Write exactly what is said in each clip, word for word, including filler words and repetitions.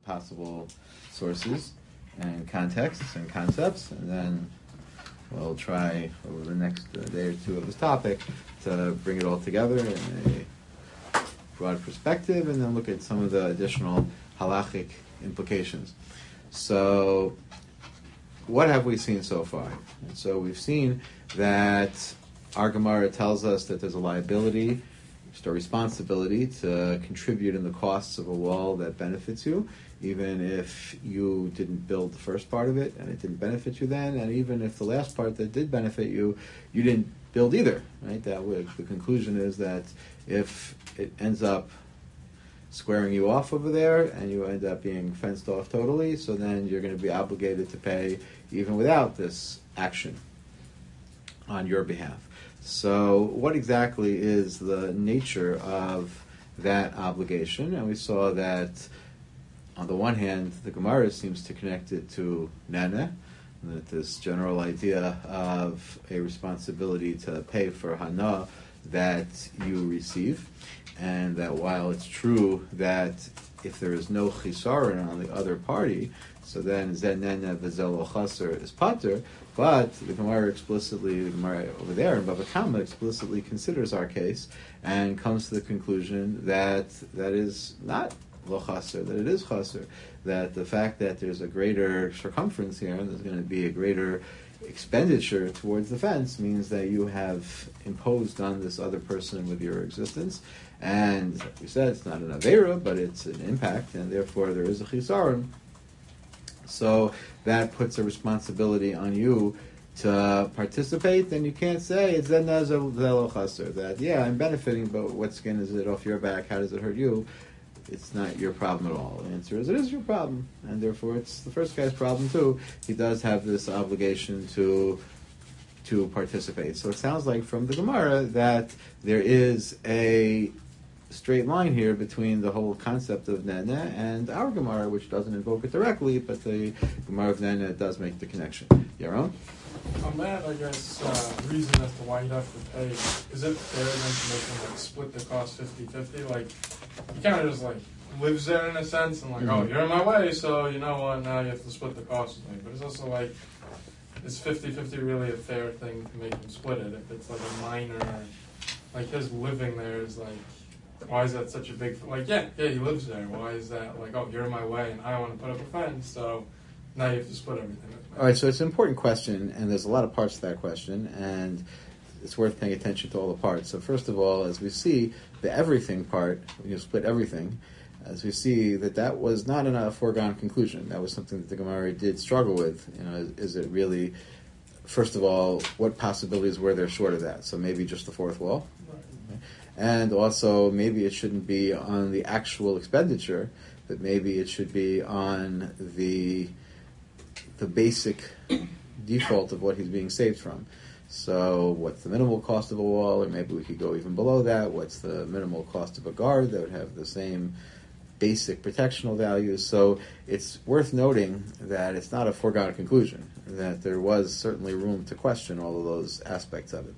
possible sources and contexts and concepts, and then we'll try over the next uh, day or two of this topic to bring it all together in a broad perspective, and then look at some of the additional halachic implications. So, what have we seen so far? And so we've seen that our Gemara tells us that there's a liability, just a responsibility to contribute in the costs of a wall that benefits you, even if you didn't build the first part of it and it didn't benefit you then, and even if the last part that did benefit you, you didn't build either, right? That would, the conclusion is that if it ends up squaring you off over there and you end up being fenced off totally, so then you're going to be obligated to pay even without this action on your behalf. So what exactly is the nature of that obligation? And we saw that on the one hand, the Gemara seems to connect it to Nana, that this general idea of a responsibility to pay for Hana that you receive, and that while it's true that if there is no chisaron on the other party, so then Zen Nana V'Zel Chaser is pater, but the Gemara explicitly, the Gemara over there in Bava Kama explicitly considers our case and comes to the conclusion that that is not lo chaser, that it is chaser, that the fact that there's a greater circumference here and there's going to be a greater expenditure towards the fence means that you have imposed on this other person with your existence, and like we said, it's not an avera, but it's an impact, and therefore there is a chisaron. So that puts a responsibility on you to participate, and you can't say it's that, yeah, I'm benefiting, but what skin is it off your back? How does it hurt you? It's not your problem at all. The answer is it is your problem, and therefore it's the first guy's problem too. He does have this obligation to to participate. So it sounds like from the Gemara that there is a straight line here between the whole concept of Nana and our Gemara, which doesn't invoke it directly, but the Gemara of Nana does make the connection. Yaron? On that, I guess, uh, reason as to why you'd have to pay, is it fair then to make them like split the cost fifty-fifty? Like, he kind of just like lives there in a sense, and like, mm-hmm. oh, you're in my way, so you know what, now you have to split the cost with me. But it's also like, is fifty-fifty really a fair thing to make him split it? If it's like a minor, like his living there is like, why is that such a big, like, yeah, yeah, he lives there. Why is that like, oh, you're in my way and I want to put up a fence, so now you have to split everything with me. All right, so it's an important question, and there's a lot of parts to that question, and it's worth paying attention to all the parts. So first of all, as we see, the everything part, when you split everything, as we see that that was not a foregone conclusion. That was something that the Gemara did struggle with. You know, is, is it really, first of all, what possibilities were there short of that? So maybe just the fourth wall. Right. And also, maybe it shouldn't be on the actual expenditure, but maybe it should be on the the basic default of what he's being saved from. So what's the minimal cost of a wall, or maybe we could go even below that. What's the minimal cost of a guard that would have the same basic protectional values? So it's worth noting that it's not a foregone conclusion, that there was certainly room to question all of those aspects of it.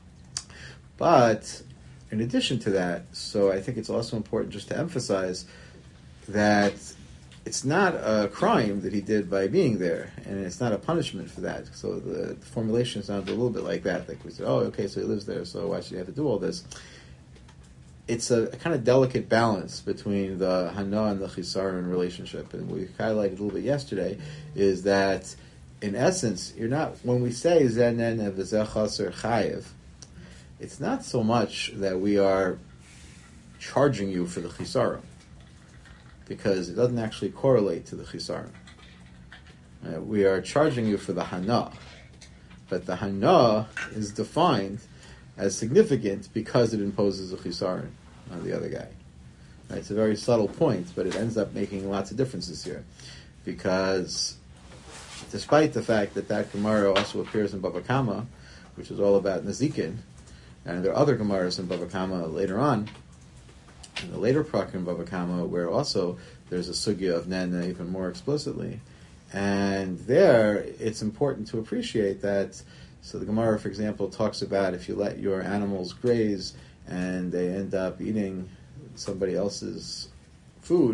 But in addition to that, so I think it's also important just to emphasize that it's not a crime that he did by being there, and it's not a punishment for that. So the, the formulation sounds a little bit like that. Like we said, oh, okay, so he lives there, so why should he have to do all this? It's a, a kind of delicate balance between the Hana and the Chisaron relationship. And we highlighted a little bit yesterday is that, in essence, you're not, when we say Zenen V'Zechaser Chayev, it's not so much that we are charging you for the Chisaron, because it doesn't actually correlate to the chisaron. Uh, we are charging you for the hana, but the hana is defined as significant because it imposes a chisaron on the other guy. Right, it's a very subtle point, but it ends up making lots of differences here, because despite the fact that that Gemara also appears in Bava Kama, which is all about Nezikin, and there are other Gemaras in Bava Kama later on, in the later Prakim in Bava Kama, where also there's a sugya of Nana even more explicitly. And there, it's important to appreciate that. So the Gemara, for example, talks about if you let your animals graze and they end up eating somebody else's food,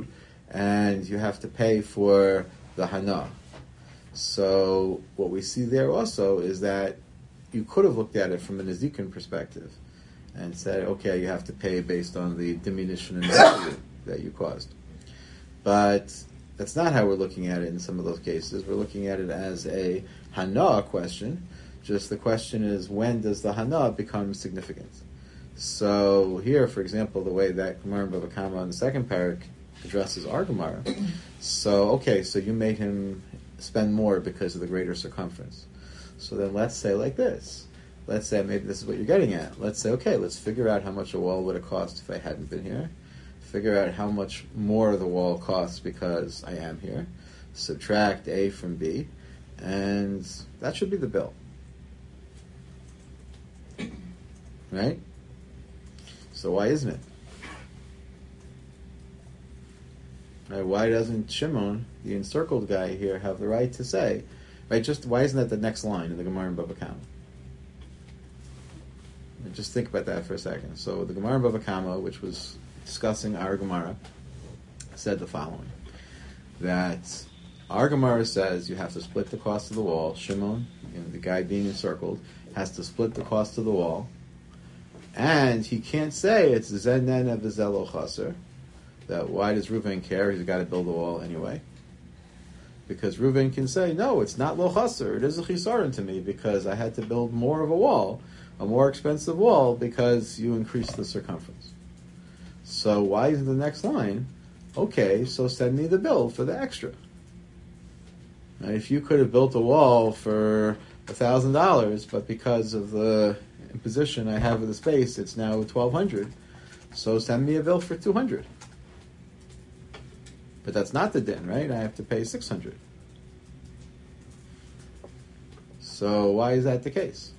and you have to pay for the hana. So what we see there also is that you could have looked at it from a Nezikin perspective and said, okay, you have to pay based on the diminution in value that you caused. But that's not how we're looking at it in some of those cases. We're looking at it as a hana question. Just the question is, when does the hana become significant? So here, for example, the way that Gemara and Bava Kama in the second parak addresses our Gemara. So, okay, so you made him spend more because of the greater circumference. So then let's say like this. Let's say, maybe this is what you're getting at. Let's say, okay, let's figure out how much a wall would have cost if I hadn't been here. Figure out how much more the wall costs because I am here. Subtract A from B. And that should be the bill. Right? So why isn't it? Right, why doesn't Shimon, the encircled guy here, have the right to say, right? Just why isn't that the next line in the Gemara and Bava Kama? Just think about that for a second. So the Gemara and Bava Kama, which was discussing our Gemara, said the following: that our Gemara says you have to split the cost of the wall. Shimon, you know, the guy being encircled, has to split the cost of the wall, and he can't say it's zenen v'zelo chaser. That why does Reuven care? He's got to build the wall anyway. Because Reuven can say, no, it's not lo chaser. It is a chisaron to me because I had to build more of a wall, a more expensive wall, because you increased the circumference. So why is the next line? Okay, so send me the bill for the extra. Now, if you could have built a wall for a thousand dollars, but because of the imposition I have of the space, it's now twelve hundred. So send me a bill for two hundred. But that's not the din, right? I have to pay six hundred. So why is that the case?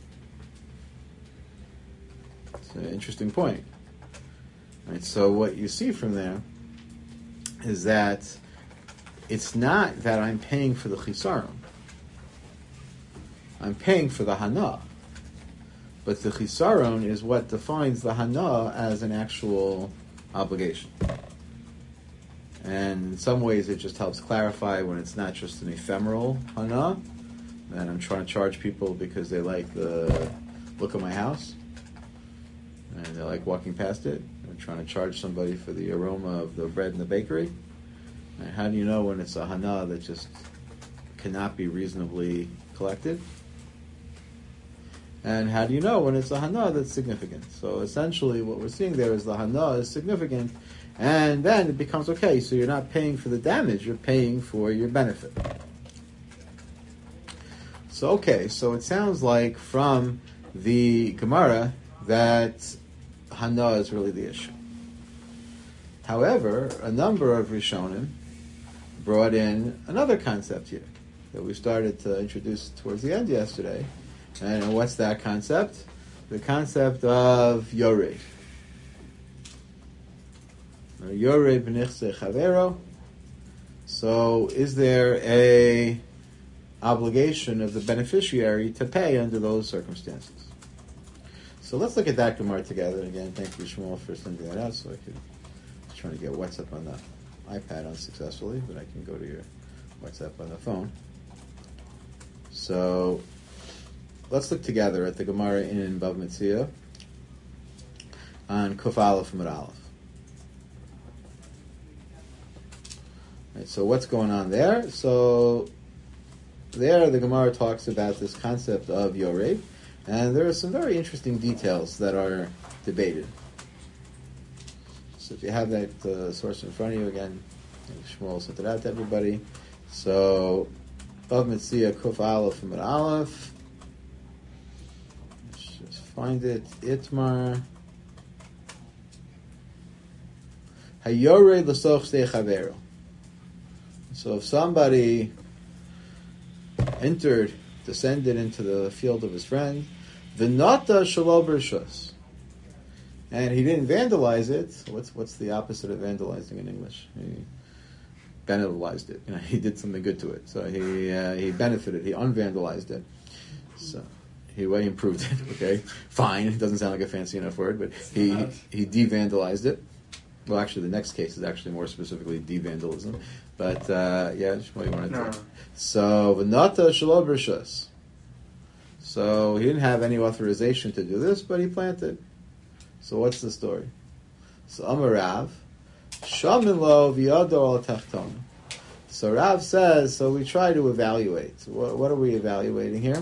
It's an interesting point. Right, so what you see from there is that it's not that I'm paying for the chisaron. I'm paying for the hana. But the chisaron is what defines the hana as an actual obligation. And in some ways it just helps clarify when it's not just an ephemeral hana, and I'm trying to charge people because they like the look of my house, and they like walking past it. I'm trying to charge somebody for the aroma of the bread in the bakery. And how do you know when it's a hana that just cannot be reasonably collected? And how do you know when it's a hana that's significant? So essentially what we're seeing there is the hana is significant, and then it becomes okay, so you're not paying for the damage, you're paying for your benefit. So okay, so it sounds like from the Gemara that hana is really the issue. However, a number of Rishonim brought in another concept here that we started to introduce towards the end yesterday. And what's that concept? The concept of Yored. Yored b'nichse chavero. So is there a obligation of the beneficiary to pay under those circumstances? So let's look at that Gemara together. Again, thank you, Shmuel, for sending that out so I could... I was trying to get WhatsApp on the iPad unsuccessfully, but I can go to your WhatsApp on the phone. So let's look together at the Gemara in Bava Metzia on Kuf Aleph Mud Aleph. Right, so what's going on there? So there the Gemara talks about this concept of Yored, and there are some very interesting details that are debated. So if you have that uh, source in front of you again, Shmuel sent it out to everybody. So Bava Metzia Kuf Aleph Mud Aleph. Let's just find it. Itmar. Hayored l'soch shtei chavero. So if somebody entered, descended into the field of his friend, v'nata shelo b'rishus, and he didn't vandalize it. What's what's the opposite of vandalizing in English? He vandalized it. You know, he did something good to it. So he uh, he benefited. He unvandalized it. So he way improved it. Okay, fine. It doesn't sound like a fancy enough word, but he he de-vandalized it. Well, actually, the next case is actually more specifically de-vandalism. But, uh, yeah, Shmuel, you want to No. talk? So, v'nata shelo b'rishus. So, he didn't have any authorization to do this, but he planted. So, what's the story? So, Amar Rav, shamin lo v'yado al tachtona. So, Rav says, so we try to evaluate. What, what are we evaluating here?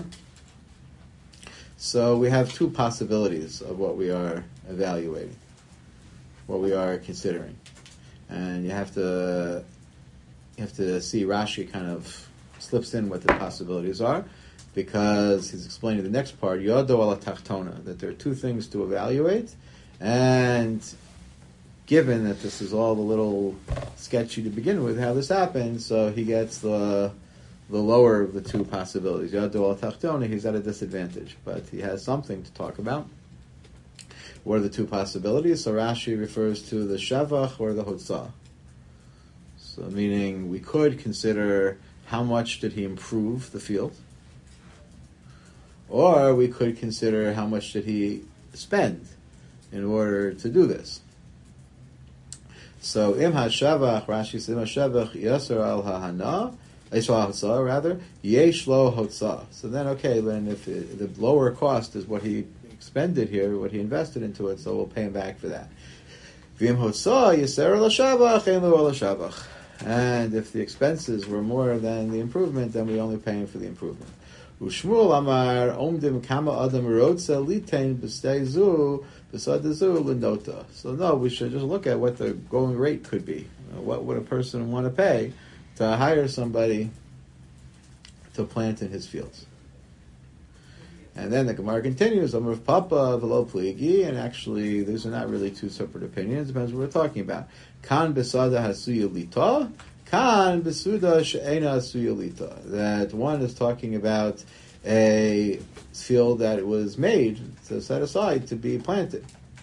So, we have two possibilities of what we are evaluating, what we are considering. And you have to you have to see Rashi kind of slips in what the possibilities are, because he's explaining the next part, Yodo ala tachtona, that there are two things to evaluate, and given that this is all a little sketchy to begin with, how this happened, so he gets the the lower of the two possibilities. Yodo ala tachtona, he's at a disadvantage, but he has something to talk about. What are the two possibilities? So Rashi refers to the shavach or the hotzah. So meaning we could consider how much did he improve the field, or we could consider how much did he spend in order to do this. So im ha-shavach, Rashi says im ha-shavach yasser al ha-hana, yasser al hotzah rather, yesh lo hotzah. So then okay, then if it, the lower cost is what he expended here, what he invested into it, so we'll pay him back for that. V'im hotzah yasser al ha-shavach, ein lo al ha-shavach. And if the expenses were more than the improvement, then we only pay him for the improvement. Ushmuel amar omdim kama adam rotza litain b'stei zu b'sad zu l'nota. So no, we should just look at what the going rate could be. What would a person want to pay to hire somebody to plant in his fields? And then the Gemara continues, Amar Papa v'lo pligi, and actually these are not really two separate opinions, depends what we're talking about. Kan besada hasuya lita, kan besuda she'ena hasuya lita. That one is talking about a field that was made, to set aside to be planted.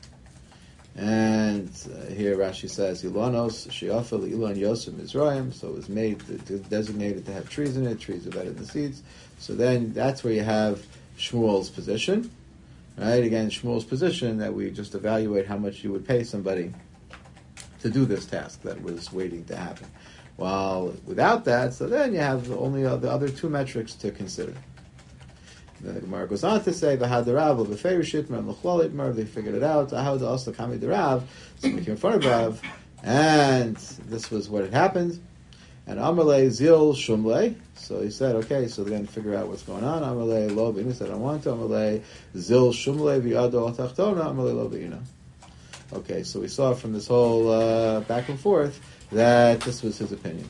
And uh, here Rashi says, Ilanos she'afel ilan yosem Mizraim, so it was made, to, to designated to have trees in it, trees are better than seeds. So then that's where you have Shmuel's position, right? Again, Shmuel's position that we just evaluate how much you would pay somebody to do this task that was waiting to happen. While without that, so then you have only uh, the other two metrics to consider. And then the Gemara goes on to say, "V'hadarav v'feirishit mer l'chlolit mer." They figured it out. Ahad also kami derav. So we came in front of Rav, and this was what had happened. And Amalei zil shumlei. So he said, okay, so then figure out what's going on. Amalei lo b'ina said, I don't want to. Amalei zil shumlei v'yado al tachtona. Amalei lo b'ina. Okay, so we saw from this whole uh, back and forth that this was his opinion.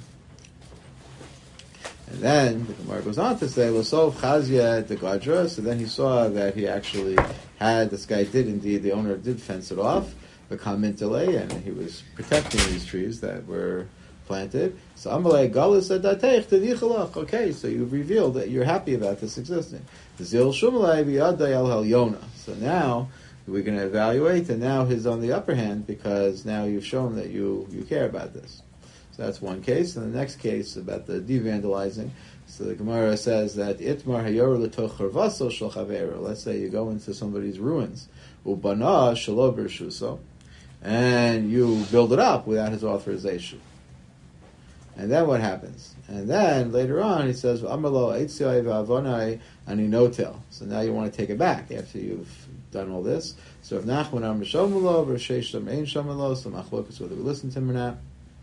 And then the Gemara goes on to say, L'sov chazia de gadra. So then he saw that he actually had, this guy did indeed, the owner did fence it off, the kamintele, and he was protecting these trees that were planted. So Amalei galus adatech tedichalach. Okay, so you've revealed that you're happy about this existing. Zil shumlei v'yadai el helyona. So now we're going to evaluate, and now he's on the upper hand because now you've shown that you, you care about this. So that's one case. And the next case about the de-vandalizing. So the Gemara says that itmar hayor letoch harvaso shel chavero. Let's say you go into somebody's ruins, ubana shelo b'rshuso, and you build it up without his authorization. And then what happens? And then later on he says, Amalo eitzai v'avonai ani notel. So now you want to take it back after you've done all this. So if Nachman am shomulo, v'sheish lam ein shomulo, so machlokas whether we listen to him or not.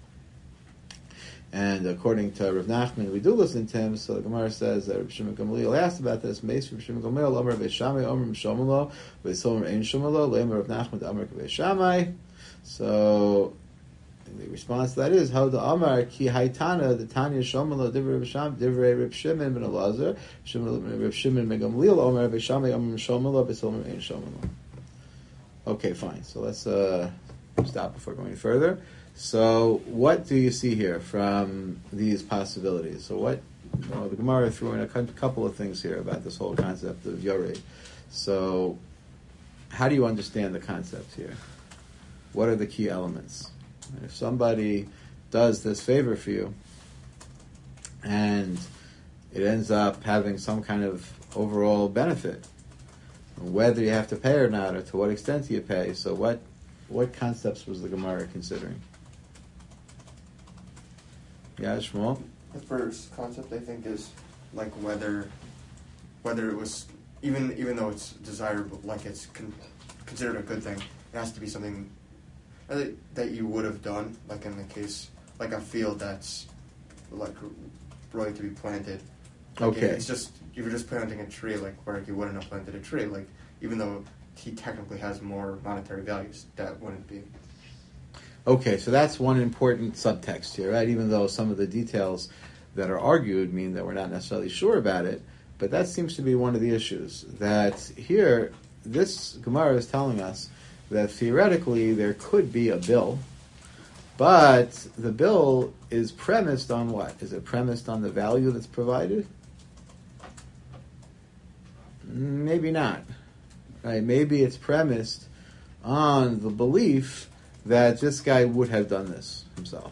And according to Rav Nachman, we do listen to him. So the Gemara says that Rav Shimon Gamliel asked about this. Meis Rav Shimon Gamliel, Omer v'shamai, Omer m'shomulo, v'somer ein shomulo, le'omer Rav Nachman, Omer v'shamai. So the response to that is how the Amar ki haitana the Tanya Shomala divrei Reb divrei Reb Shimon ben Elazar Reb Shimon ben Gamliel Omer Reb Shammai Omer Shomala b'Somer ein Shomala. Okay, fine. So let's uh, stop before going further. So what do you see here from these possibilities? So what you know, the Gemara threw in a couple of things here about this whole concept of Yoreh. So how do you understand the concept here? What are the key elements? If somebody does this favor for you and it ends up having some kind of overall benefit, whether you have to pay or not, or to what extent you pay, so what what concepts was the Gemara considering? Yeah, Shmuel? The first concept, I think, is like whether whether it was even even though it's desirable, like it's con- considered a good thing, it has to be something that that you would have done, like in the case like a field that's like ready to be planted. Like Okay. It's just if you're just planting a tree, like where you wouldn't have planted a tree, like even though he technically has more monetary values, that wouldn't be. Okay, so that's one important subtext here, right? Even though some of the details that are argued mean that we're not necessarily sure about it, but that seems to be one of the issues. That here, this Gemara is telling us that theoretically there could be a bill, but the bill is premised on what? Is it premised on the value that's provided? Maybe not. Right? Maybe it's premised on the belief that this guy would have done this himself.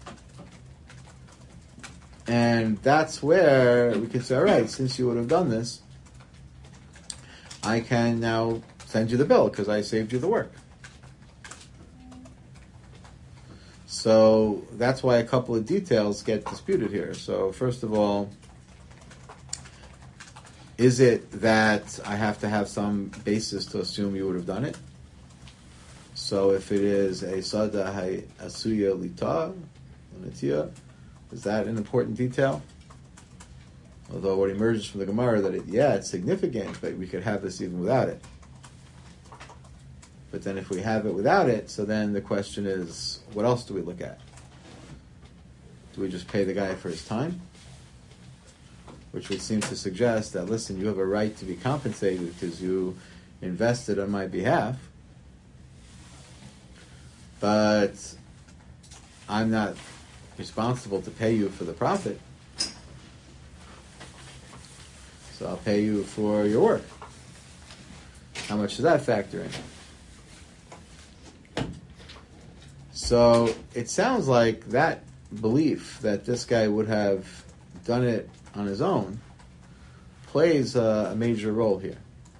And that's where we can say, all right, since you would have done this, I can now send you the bill because I saved you the work. So that's why a couple of details get disputed here. So first of all, is it that I have to have some basis to assume you would have done it? So if it is a sada hay asuya lita, litiya, is that an important detail? Although what emerges from the Gemara that it, yeah, it's significant, but we could have this even without it. But then if we have it without it, so then the question is, what else do we look at? Do we just pay the guy for his time? Which would seem to suggest that, listen, you have a right to be compensated because you invested on my behalf, but I'm not responsible to pay you for the profit. So I'll pay you for your work. How much does that factor in? So it sounds like that belief that this guy would have done it on his own plays a, a major role here.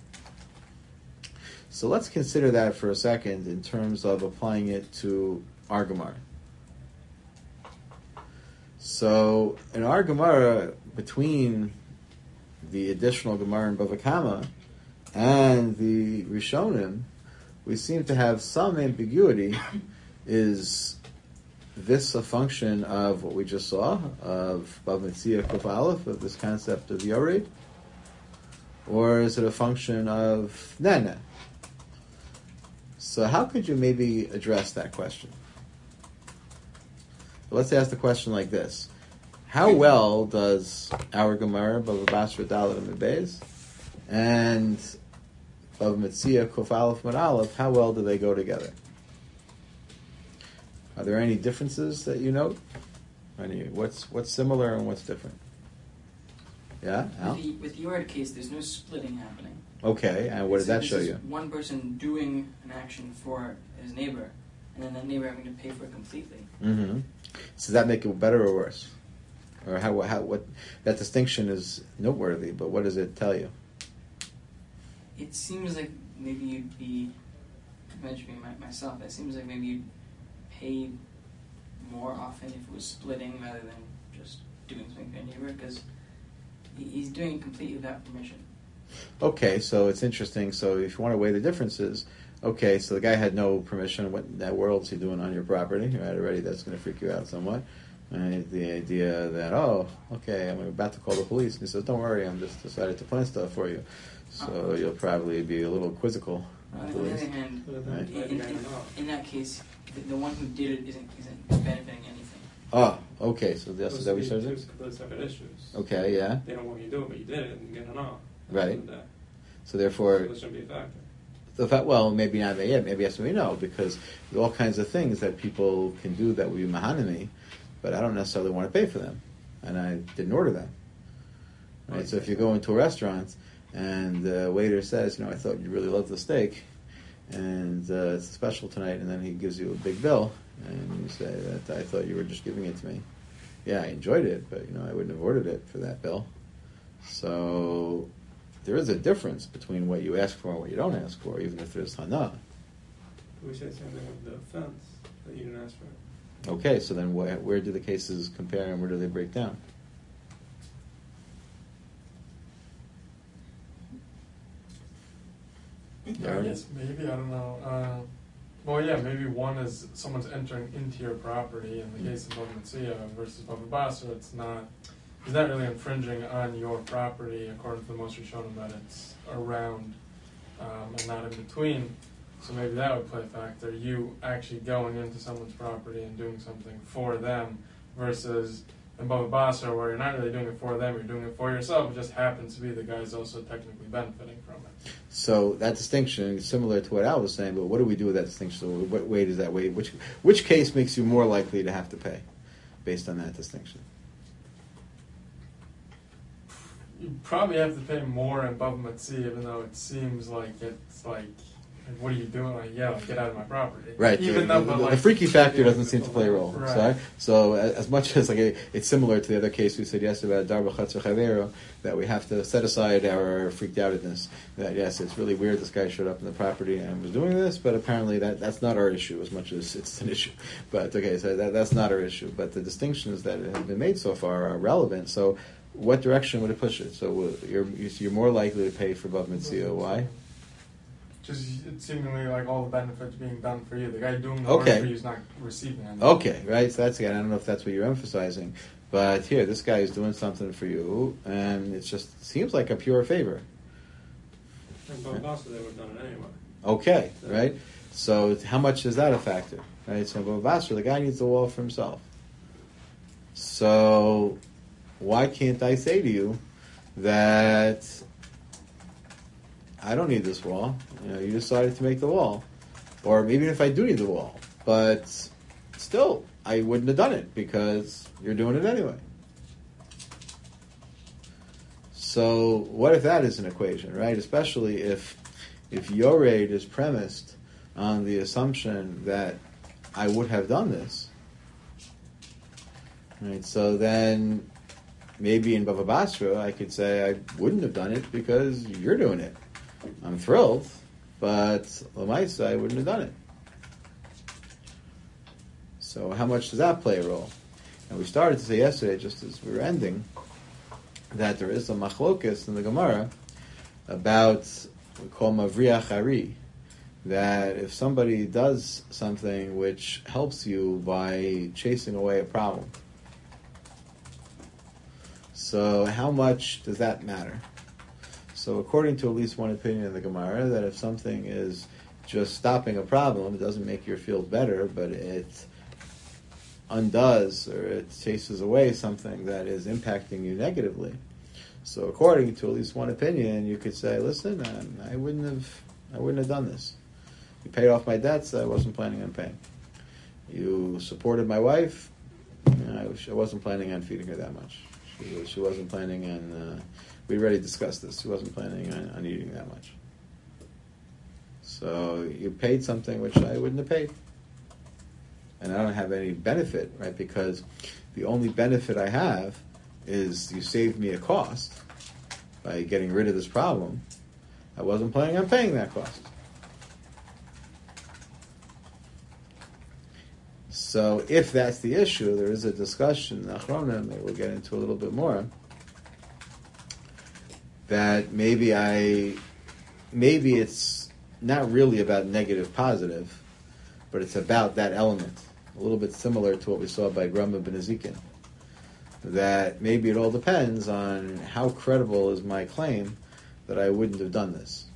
So let's consider that for a second in terms of applying it to our Gemara. So in our Gemara, between the additional Gemara in Bava Kama and the Rishonim, we seem to have some ambiguity. Is this a function of what we just saw, of Bava Metzia Kuf Aleph, of this concept of Yored? Or is it a function of Nana? So how could you maybe address that question? Let's ask the question like this. How well does our Gemara, Bava Basra Dalet and Beis, and Bava Metzia Kuf Aleph Mud Aleph, how well do they go together? Are there any differences that you note? Any, what's what's similar and what's different? Yeah, Al? With the, with the Yored case, there's no splitting happening. Okay, and what It's- did that this show is you? One person doing an action for his neighbor, and then that neighbor having to pay for it completely. Mm-hmm. So does that make it better or worse? Or how, how what that distinction is noteworthy, but what does it tell you? It seems like maybe you'd be, mentioning my, myself, it seems like maybe you'd pay more often if it was splitting rather than just doing something for your neighbor, because he, he's doing it completely without permission. Okay, so it's interesting. So if you want to weigh the differences, okay, so the guy had no permission. What in that world is he doing on your property? Right, already that's going to freak you out somewhat. Right? The idea that, oh, okay, I'm about to call the police. And he says, don't worry, I'm just decided to plant stuff for you. So you'll probably be a little quizzical. On the other hand, Right. in, in, in that case, the, the one who did it isn't, isn't benefiting anything. Oh, okay, so that's is that what you Those said? are two completely separate issues. Okay, yeah, They don't want you to do it, but you did it, and you get an off. Right. So so therefore, this shouldn't be a factor. the fact, well, maybe not yet, maybe yes, maybe no, because there are all kinds of things that people can do that would be mahanami, but I don't necessarily want to pay for them, and I didn't order them. Right. So if you go into a restaurant and the waiter says, you know, I thought you really loved the steak, and uh, it's special tonight, and then he gives you a big bill, and you say that I thought you were just giving it to me. Yeah, I enjoyed it, but you know, I wouldn't have ordered it for that bill. So there is a difference between what you ask for and what you don't ask for, even if there's hana. We say the same thing with the fence that you didn't ask for. Okay, so then where, where do the cases compare and where do they break down? Yeah, I guess maybe, I don't know. Uh, well, yeah, maybe one is someone's entering into your property. In the case of Bava Metzia versus Bava Basra, it's not, it's not really infringing on your property according to the most Rishonim, that it's around um, and not in between. So maybe that would play a factor. You actually going into someone's property and doing something for them versus in Bava Basra, where you're not really doing it for them, you're doing it for yourself. It just happens to be the guy's also technically benefiting from it. So that distinction is similar to what Al was saying, but what do we do with that distinction? So what way does that weigh? Which which case makes you more likely to have to pay based on that distinction? You probably have to pay more in Bava Metzia, even though it seems like it's like, like, what are you doing? Like, yeah, like, get out of my property. Right. Even the, though, the, but, the, like, the freaky factor doesn't seem to play a role. Right. Sorry? So as, as much as like a, it's similar to the other case we said yesterday about Darba Chatzor Chavero, that we have to set aside our freaked outedness. That yes, it's really weird this guy showed up in the property and was doing this, but apparently that, that's not our issue as much as it's an issue. But okay, so that, that's not our issue. But the distinctions that have been made so far are relevant. So what direction would it push it? So you're you're more likely to pay for Bava Metzia. Why? Just it's seemingly like all the benefits being done for you. The guy doing the Okay. work for you is not receiving anything. Okay, right. So that's again. I don't know if that's what you're emphasizing, but here, this guy is doing something for you, and it just seems like a pure favor. And Bava Basra, they would have done it anyway. Okay, right. So how much is that a factor, right? So Bava Basra, the guy needs the wall for himself. So why can't I say to you that I don't need this wall? You know, you decided to make the wall, or even if I do need the wall, but still, I wouldn't have done it because you're doing it anyway. So, what if that is an equation, right? Especially if if Yored is premised on the assumption that I would have done this, right? So then, maybe in Bava Basra, I could say I wouldn't have done it because you're doing it. I'm thrilled, but Lamaisa, I wouldn't have done it. So how much does that play a role? And we started to say yesterday, just as we were ending, that there is a machlokas in the Gemara about we call mavriach ari, that if somebody does something which helps you by chasing away a problem, so how much does that matter? So according to at least one opinion of the Gemara, that if something is just stopping a problem, it doesn't make you feel better, but it undoes or it chases away something that is impacting you negatively. So according to at least one opinion, you could say, listen, um, I wouldn't have I wouldn't have done this. You paid off my debts, I wasn't planning on paying. You supported my wife, you know, I, was, I wasn't planning on feeding her that much. She, she wasn't planning on... Uh, we already discussed this. She wasn't planning on, on eating that much. So you paid something which I wouldn't have paid. And I don't have any benefit, right? Because the only benefit I have is you saved me a cost by getting rid of this problem. I wasn't planning on paying that cost. So if that's the issue, there is a discussion, Achronim, maybe we'll get into a little bit more, that maybe I, maybe it's not really about negative positive, but it's about that element. A little bit similar to what we saw by Grama ben Ezekiel. That maybe it all depends on how credible is my claim that I wouldn't have done this.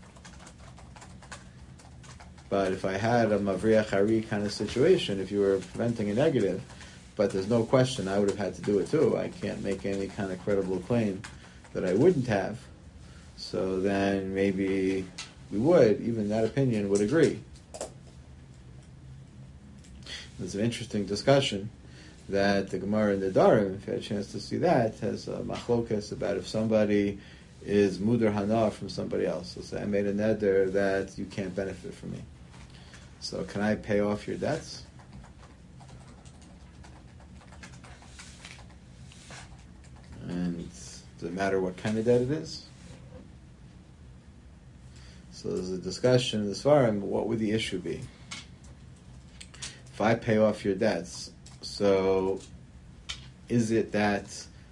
But if I had a Mavriach Hari kind of situation, if you were preventing a negative, but there's no question I would have had to do it too. I can't make any kind of credible claim that I wouldn't have. So then maybe we would, even that opinion would agree. There's an interesting discussion that the Gemara in the Darim, if you had a chance to see that, has a machlokas about if somebody is mudar hana from somebody else. So say, I made a neder that you can't benefit from me. So can I pay off your debts? And does it matter what kind of debt it is? So there's a discussion in the Svarim, what would the issue be? if I pay off your debts, so is it that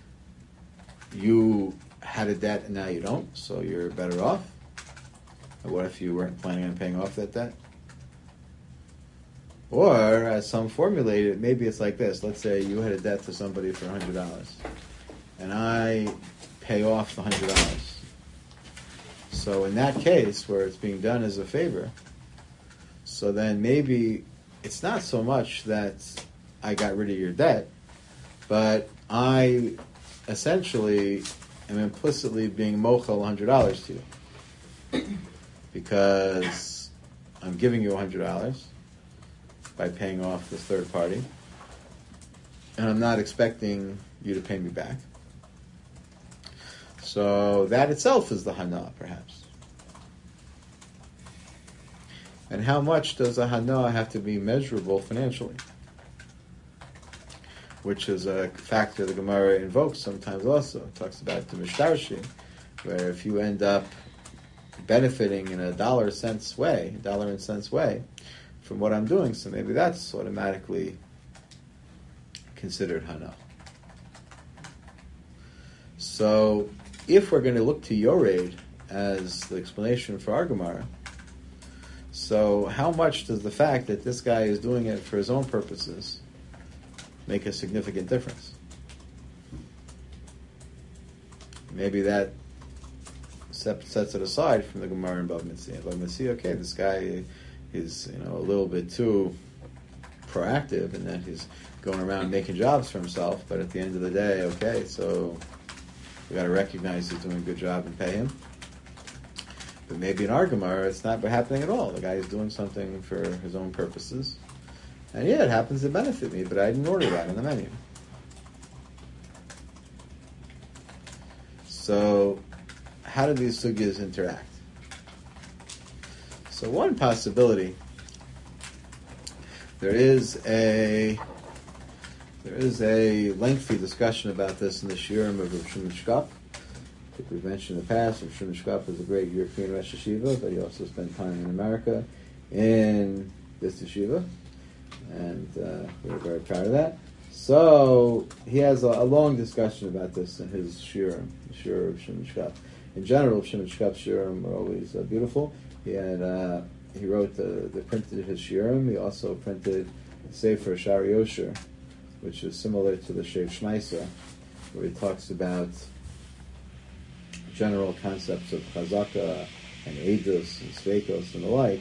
you had a debt and now you don't, so you're better off? Or what if you weren't planning on paying off that debt? Or, as some formulate it, maybe it's like this. Let's say you had a debt to somebody for one hundred dollars, and I pay off the one hundred dollars. So in that case, where it's being done as a favor, so then maybe it's not so much that I got rid of your debt, but I essentially am implicitly being mochel one hundred dollars to you. Because I'm giving you one hundred dollars by paying off this third party, and I'm not expecting you to pay me back. So that itself is the hana, perhaps. And how much does a hana have to be measurable financially? Which is a factor the Gemara invokes sometimes also. It talks about the mishtarshi, where if you end up benefiting in a dollar cents way, dollar and cents way, from what I'm doing, so maybe that's automatically considered hana. So, if we're going to look to Yored as the explanation for our Gemara, so how much does the fact that this guy is doing it for his own purposes make a significant difference? Maybe that sets it aside from the Gemara and Bava Metzia. Bava Metzia, okay, this guy is, you know, a little bit too proactive in that he's going around making jobs for himself, but at the end of the day, okay, so we got to recognize he's doing a good job and pay him. But maybe in our Gemara, it's not happening at all. The guy is doing something for his own purposes, and yeah, it happens to benefit me, but I didn't order that on the menu. So, how do these sugyas interact? So one possibility, there is a there is a lengthy discussion about this in the Shiurim of Rav Shimon Shkop. I think we've mentioned in the past, Rav Shimon Shkop is a great European Rosh Yeshiva, but he also spent time in America in this yeshiva, and uh, we're very proud of that. So he has a, a long discussion about this in his Shiurim, the Shiur of Shimon Shkop. In general, Shimon Shkop's Shiurim are always uh, beautiful. He had uh, he wrote the, the printed his Shiurim. He also printed the Sefer Shari Yosher, which is similar to the Shev Shmaisa, where he talks about general concepts of chazaka and edus and sveikos and the like.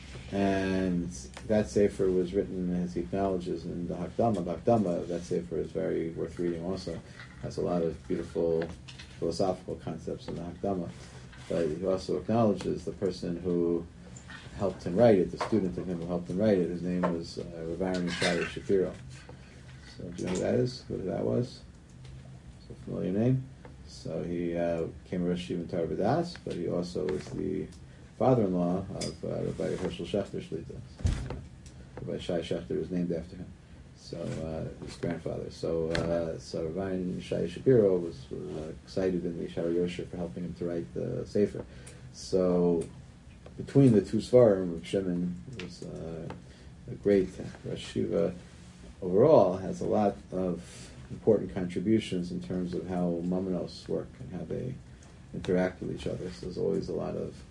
And that Sefer was written, as he acknowledges, in the Hakdama. The Hakdama, that Sefer is very worth reading also. Has a lot of beautiful philosophical concepts in the Hakdama. But he also acknowledges the person who helped him write it, the student of him who helped him write it. His name was uh, Rav Aaron Yeshaya Shapiro. So do you know who that is? Who that was? It's a familiar name. So he uh, came to Rosh Yeshiva Torah B'das, but he also was the father-in-law of uh, Rabbi Hershel Schachter Shlita. Uh, Rabbi Shai Schachter was named after him. So uh, his grandfather. So uh, so Rabbi Shai Shapiro was uh, excited in the Shari Yosher for helping him to write the Sefer. So between the two Svarim, Rav Shimon was uh, a great Rosh Yeshiva. Overall, has a lot of important contributions in terms of how Mamanos work and how they interact with each other. So there's always a lot of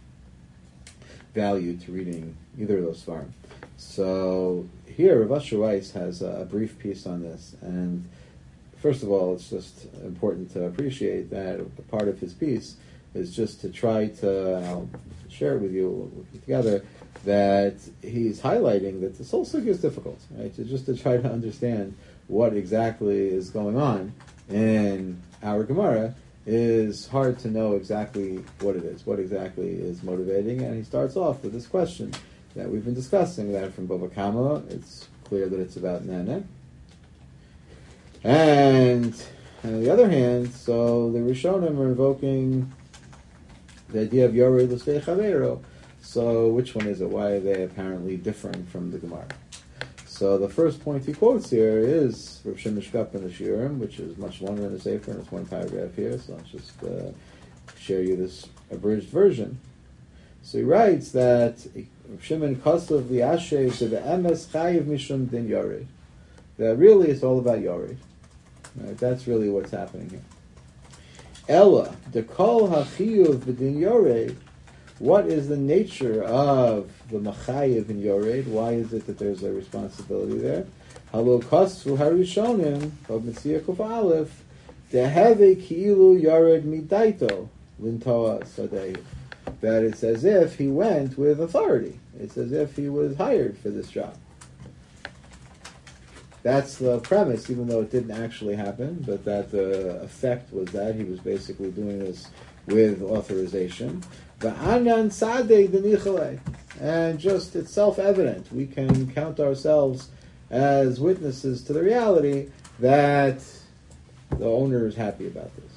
value to reading either of those Svarim. So here, Rav Asher Weiss has a brief piece on this, and first of all, it's just important to appreciate that a part of his piece is just to try to, and I'll share it with you together, that he's highlighting that this whole sugya is difficult, right? To just to try to understand what exactly is going on in our Gemara is hard to know exactly what it is, what exactly is motivating, and he starts off with this question that we've been discussing, that from Bava Kama, it's clear that it's about Nana. And on the other hand, so the Rishonim are invoking the idea of Yorei L'Stei Chavero. So which one is it? Why are they apparently differing from the Gemara? So the first point he quotes here is Rav Shimon Shkop in the Shiurim, which is much longer in the Sefer, and it's one paragraph here, so I'll just uh, share you this abridged version. So he writes that Shimon Kosov Liashev to the M S Chayiv Mishum Din Yored. That really it's all about Yored. Right? That's really what's happening here. Ella, the Kol HaChiyuv B'Din Yored. What is the nature of the Machayiv in Yored? Why is it that there's a responsibility there? Halo Kosvu Harishonim of Mitzvah Kuf Aleph Deheve Ki'ilu Yored Midaito Lintoa Sadeh. That it's as if he went with authority. It's as if he was hired for this job. That's the premise, even though it didn't actually happen, but that the effect was that he was basically doing this with authorization. And just, it's self-evident. We can count ourselves as witnesses to the reality that the owner is happy about this.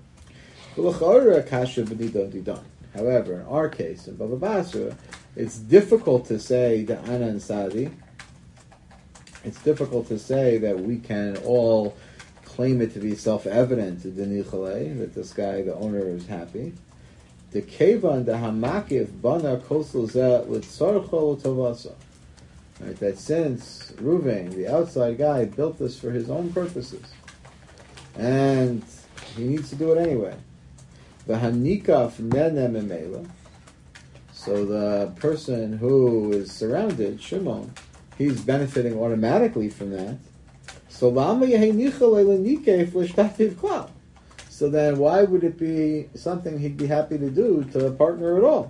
However, in our case, in Baba Basra, it's difficult to say the Anan Sadi. It's difficult to say that we can all claim it to be self-evident that this guy, the owner, is happy. The kevan the hamakiv bana kosel zeh litzarchol tovasa. Right, that since Ruvain, the outside guy, built this for his own purposes, and he needs to do it anyway. The hanikaf nenem emela. So the person who is surrounded, Shimon, he's benefiting automatically from that. So lama yehenicha le'lenike f'lishtativ klal. So then why would it be something he'd be happy to do to partner at all?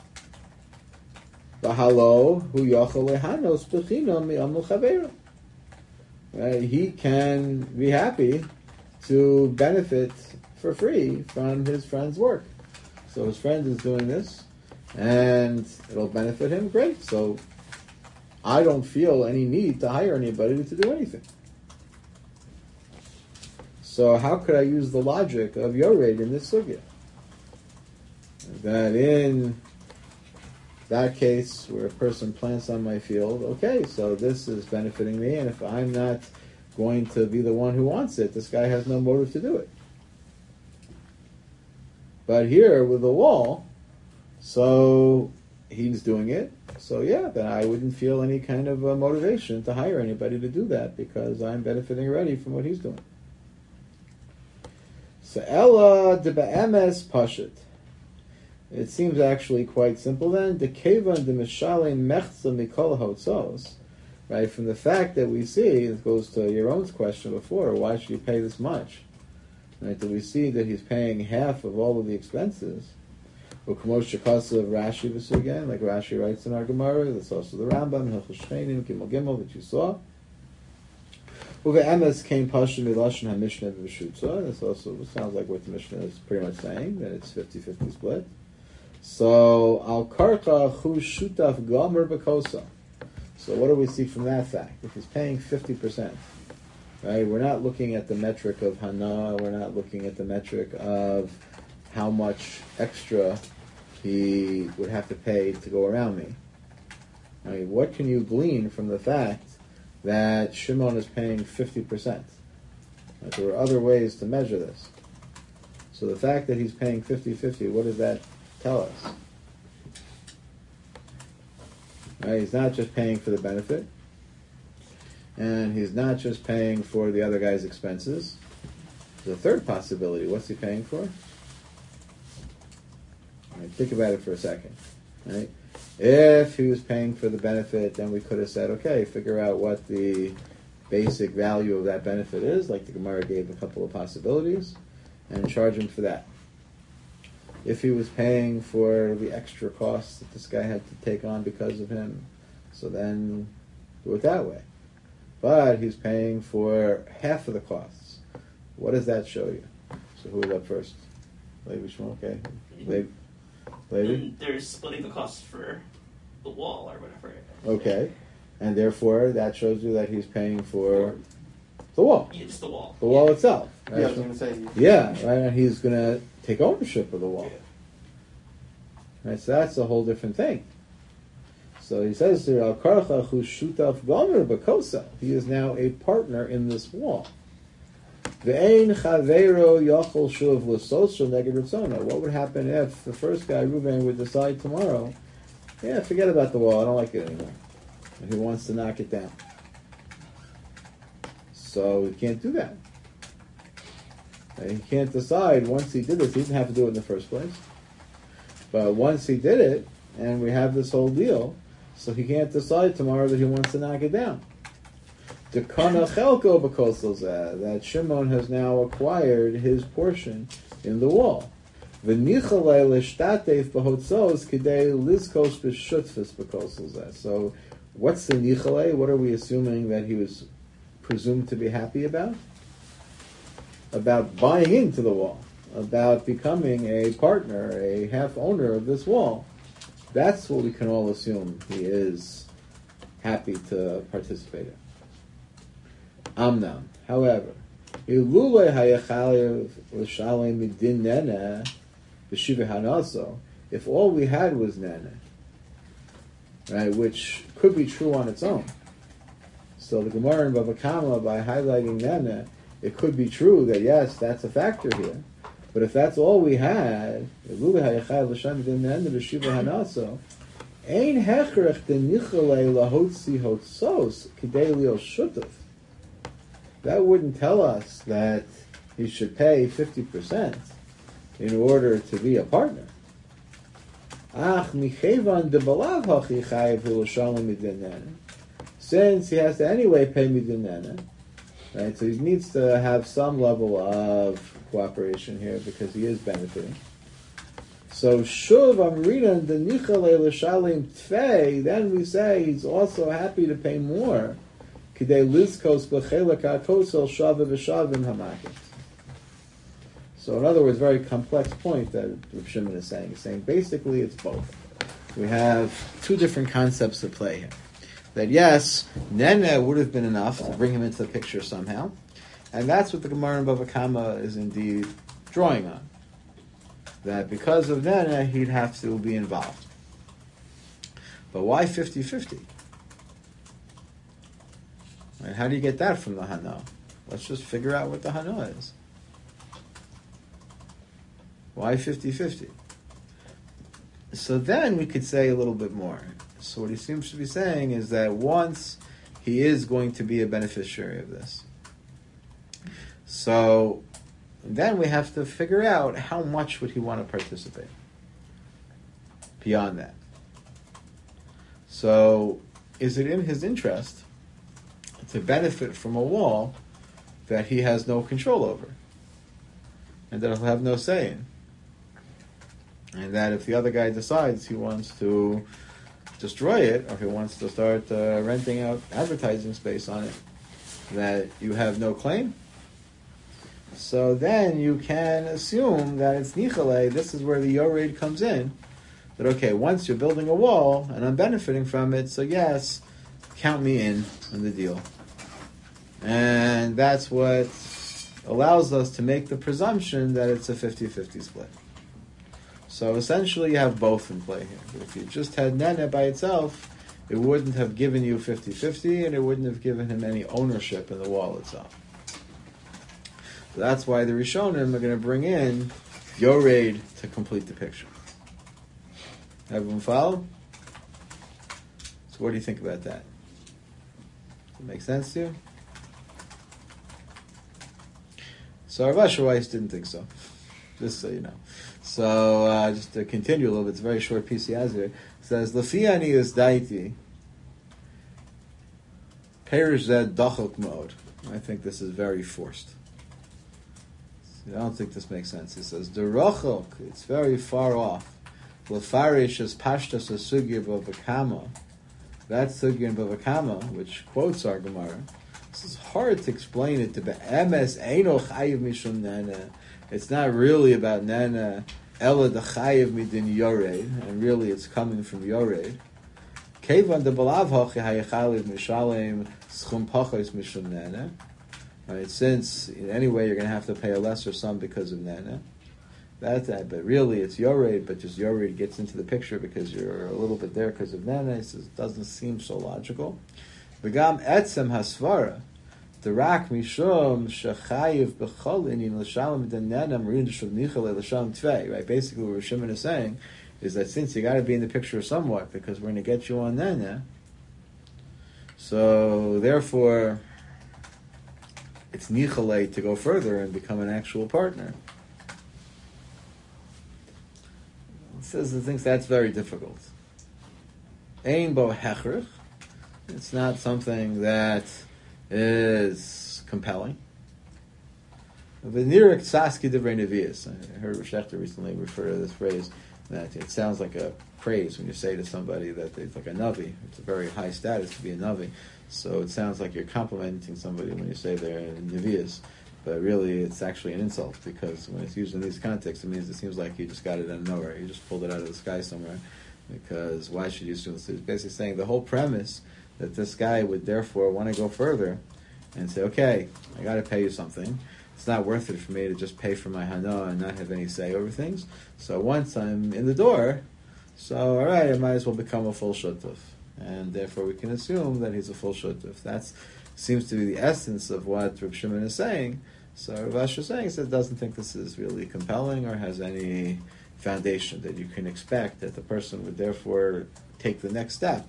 V'halo hu yachol lehanos b'chino mi'amul chaveira. Right, he can be happy to benefit for free from his friend's work. So his friend is doing this, and it'll benefit him. Great. So I don't feel any need to hire anybody to do anything. So how could I use the logic of Yored in this sugya? That in that case, where a person plants on my field, okay, so this is benefiting me, and if I'm not going to be the one who wants it, this guy has no motive to do it. But here, with the wall, so he's doing it, so yeah, then I wouldn't feel any kind of uh, motivation to hire anybody to do that, because I'm benefiting already from what he's doing. So Ella de be'emes pashut. It seems actually quite simple then. De kevan de mishale mechza mikol hotzos. Right, from the fact that we see, it goes to your own question before, why should you pay this much? Right, that we see that he's paying half of all of the expenses. U'k'mosh shekasa of Rashi this again, like Rashi writes in our Gemara, that's also the Rambam, Hilchos Shchenim, Gimel Gimel, that you saw. Uve'emes came Pashut Milashon HaMishnah V'Shutza. This also sounds like what the Mishnah is pretty much saying, that it's fifty-fifty split. So, Al Karka Hu Shutaf Gomer B'Kosa. So what do we see from that fact? If he's paying fifty percent, right? We're not looking at the metric of Hana, we're not looking at the metric of how much extra he would have to pay to go around me. I mean, what can you glean from the fact that Shimon is paying fifty percent? Right, there are other ways to measure this. So the fact that he's paying fifty-fifty, what does that tell us? Right, he's not just paying for the benefit, and he's not just paying for the other guy's expenses. There's a third possibility. What's he paying for? Right, think about it for a second. Right? If he was paying for the benefit, then we could have said, okay, figure out what the basic value of that benefit is, like the Gemara gave a couple of possibilities, and charge him for that. If he was paying for the extra costs that this guy had to take on because of him, so then do it that way. But he's paying for half of the costs. What does that show you? So who was up first? Levi Shmuel, okay. Levi? Then they're splitting the costs for the wall or whatever. Okay. And therefore, that shows you that he's paying for the wall. Yeah, just the wall. The wall itself. Right? Yeah, I was going to say. Yeah, right, and he's going to take ownership of the wall. Yeah. Right, so that's a whole different thing. So he says here, Al Karcha Hu Shutaf Gomer Bakosa. He is now a partner in this wall. Ve'ein chaveiro yochol shuv l'sosho neged ritzona. What would happen if the first guy, Reuven, would decide tomorrow, yeah, forget about the wall, I don't like it anymore. And he wants to knock it down. So he can't do that. And he can't decide once he did this, he didn't have to do it in the first place. But once he did it, and we have this whole deal, so he can't decide tomorrow that he wants to knock it down. Dekana chelko b'kosel, that Shimon has now acquired his portion in the wall. V'nichalei l'shtatef b'hotzos k'dei lizkos b'shutfus b'kosel. So, what's the nichalei? What are we assuming that he was presumed to be happy about? About buying into the wall, about becoming a partner, a half owner of this wall. That's what we can all assume he is happy to participate in. Amnam. However, ilule hayachalev l'shalem midin nene b'shiva hanaso. If all we had was nene, right, which could be true on its own. So the Gemara in Bava Kama, by highlighting nene, it could be true that yes, that's a factor here. But if that's all we had, ilule hayachalev l'shalem midin nene b'shiva hanaso, ein hechrech denichale lahotzi hotsos k'dei li'ol shutuf. That wouldn't tell us that he should pay fifty percent in order to be a partner. Since he has to anyway pay midinena, right? So he needs to have some level of cooperation here because he is benefiting. So shuv amrinan denichale l'shalim tfei. Then we say he's also happy to pay more. So in other words, very complex point that Rav Shimon is saying. He's saying basically it's both. We have two different concepts at play here. That yes, Nene would have been enough to bring him into the picture somehow. And that's what the Gemara in Bava Kama is indeed drawing on. That because of Nene, he'd have to be involved. But why fifty-fifty? And how do you get that from the Hana? Let's just figure out what the Hana is. Why fifty-fifty? So then we could say a little bit more. So what he seems to be saying is that once he is going to be a beneficiary of this, so then we have to figure out how much would he want to participate beyond that. So is it in his interest to benefit from a wall that he has no control over and that he'll have no say in? And that if the other guy decides he wants to destroy it, or he wants to start uh, renting out advertising space on it, that you have no claim? So then you can assume that it's nichale. This is where the yored comes in. That okay, once you're building a wall and I'm benefiting from it, so yes, count me in in the deal. And that's what allows us to make the presumption that it's a fifty-fifty split. So essentially you have both in play here. If you just had Nene by itself, it wouldn't have given you fifty-fifty and it wouldn't have given him any ownership in the wall itself. So that's why the Rishonim are going to bring in Yored to complete the picture. Everyone follow? So what do you think about that? Does it make sense to you? So Rav Asher Weiss didn't think so, just so you know. So uh, just to continue a little bit, it's a very short piece he has here. It says, L'fi ani is daiti, perish zed dachok mode. I think this is very forced. I don't think this makes sense. He says, Derachok, it's very far off. L'farish is pashtas a sugya bava kama. That sugya in Bava Kama, which quotes our Gemara, this is hard to explain it to be emes eino chayiv mishum nana. It's not really about nana, ela the chayiv midin yored, and really it's coming from yored. Kevan de balav hachi hayachaliv mishalem schum pachos mishum nana. Right, since in any way you're going to have to pay a lesser sum because of nana. That's that, but really it's yored, but just yored gets into the picture because you're a little bit there because of nana. He says it doesn't seem so logical. V'gam etzem hasvara, Darak mishum shechayiv b'chol inin l'shalom denena marin d'shav nichal l'shalom tvei. Right. Basically, what Shimon is saying is that since you got to be in the picture somewhat because we're going to get you on nana, so therefore it's nichale to go further and become an actual partner. It says it thinks that's very difficult. Ein bo hechrich. It's not something that is compelling. V'nirek tzaski divrei nevius. I heard Shechter recently refer to this phrase that it sounds like a praise when you say to somebody that it's like a navi. It's a very high status to be a navi. So it sounds like you're complimenting somebody when you say they're nevius. But really, it's actually an insult because when it's used in these contexts, it means it seems like you just got it out of nowhere. You just pulled it out of the sky somewhere. Because why should you assume this? It's basically saying the whole premise that this guy would therefore want to go further and say, okay, I got to pay you something. It's not worth it for me to just pay for my hana and not have any say over things. So once I'm in the door, so all right, I might as well become a full shutuf. And therefore we can assume that he's a full shutuf. That seems to be the essence of what Reb Shimon is saying. So Rav Asher is saying is that doesn't think this is really compelling or has any foundation that you can expect that the person would therefore take the next step.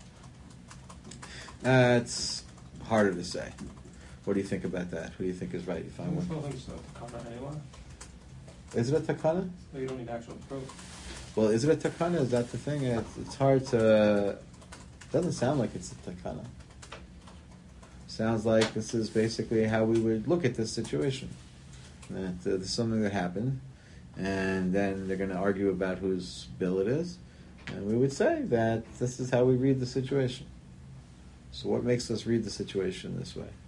That's harder to say. What do you think about that? Who do you think is right? You I find don't one. think so. Takana anyway. Is it a takana? So you don't need actual proof. Well, is it a takana? Is that the thing? It's, it's hard to. It doesn't sound like it's a takana. Sounds like this is basically how we would look at this situation. That uh, there's something that happened, and then they're going to argue about whose bill it is, and we would say that this is how we read the situation. So what makes us read the situation this way?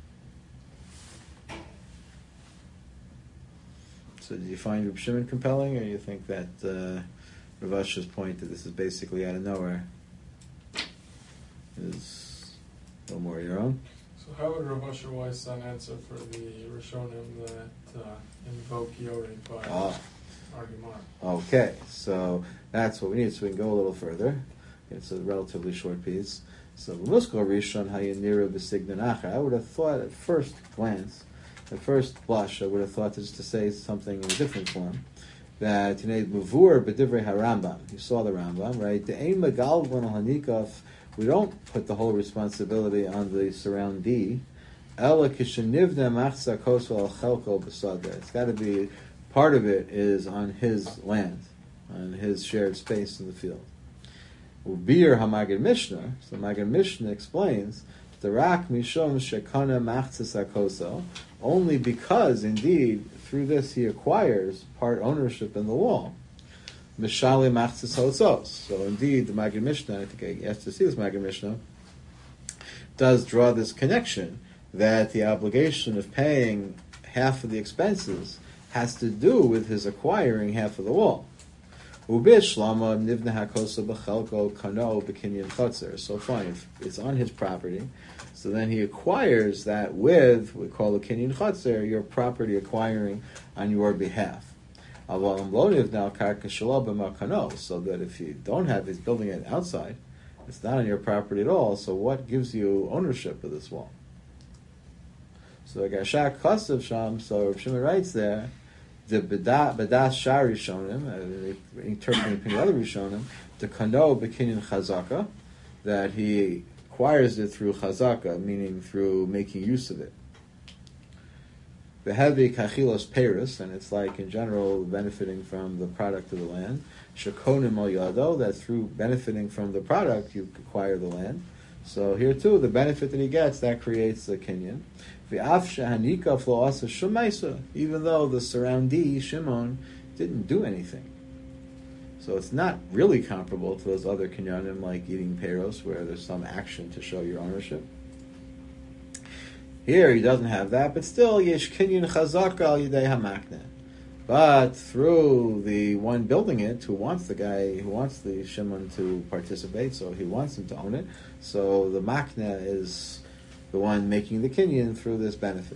So do you find Reb Shimon compelling, or you think that uh, Rav Asher's point that this is basically out of nowhere is a little more your own? So how would Rav Asher Weissan answer for the Rishonim that uh, invoke Yoreh by Ah. Argimar? Okay, so that's what we need. So we can go a little further. It's a relatively short piece. So Muskal Rishon Hayanira B'Signan Acher. I would have thought at first glance, at first blush, I would have thought just to say something in a different form. That you know, Mavur B'Divrei HaRambam. You saw the Rambam, right? The Ein Megalvan Hanikaf. We don't put the whole responsibility on the surroundee. Ela Kishenivna Machza Kosel Al Chelko B'Sadeh. It's got to be part of it is on his land, on his shared space in the field. Ubir HaMagid Mishnah, so Magid Mishnah explains, Darak Mishom Shekana Machzis HaKosel, only because, indeed, through this he acquires part ownership in the wall. Mishali Machzis HaOtzos. So indeed, the Magid Mishnah, I think I asked to see this Magid Mishnah, does draw this connection that the obligation of paying half of the expenses has to do with his acquiring half of the wall. So fine, if it's on his property, so then he acquires that with, we call it kinyan chotzer, your property acquiring on your behalf. So that if you don't have, he's building it outside, it's not on your property at all, so what gives you ownership of this wall? So Gashak Kosav Sham, so Shimon writes there, the Badas Shar Rishonim, uh, interpreting the other Rishonim, the Kano Bekinyan Chazaka, that he acquires it through Chazaka, meaning through making use of it. The Heavy Kachilos Paris, and it's like in general benefiting from the product of the land. Shakonim Al Yado, that through benefiting from the product you acquire the land. So here too, the benefit that he gets, that creates a kinyan. Even though the surroundee, Shimon, didn't do anything. So it's not really comparable to those other kinyanim like eating peros, where there's some action to show your ownership. Here he doesn't have that, but still, yesh kinyan chazaka al yidei hamakne. But through the one building it, who wants the guy, who wants the Shimon to participate, so he wants him to own it. So the makne is the one making the kinyan through this benefit.